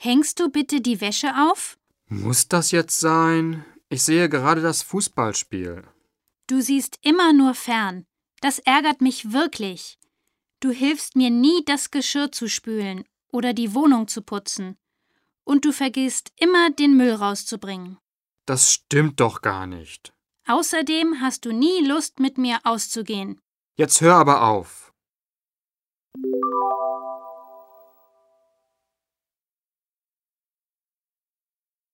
Hängst du bitte die Wäsche auf? Muss das jetzt sein? Ich sehe gerade das Fußballspiel. Du siehst immer nur fern. Das ärgert mich wirklich. Du hilfst mir nie, das Geschirr zu spülen oder die Wohnung zu putzen. Und du vergisst immer, den Müll rauszubringen. Das stimmt doch gar nicht. Außerdem hast du nie Lust, mit mir auszugehen. Jetzt hör aber auf.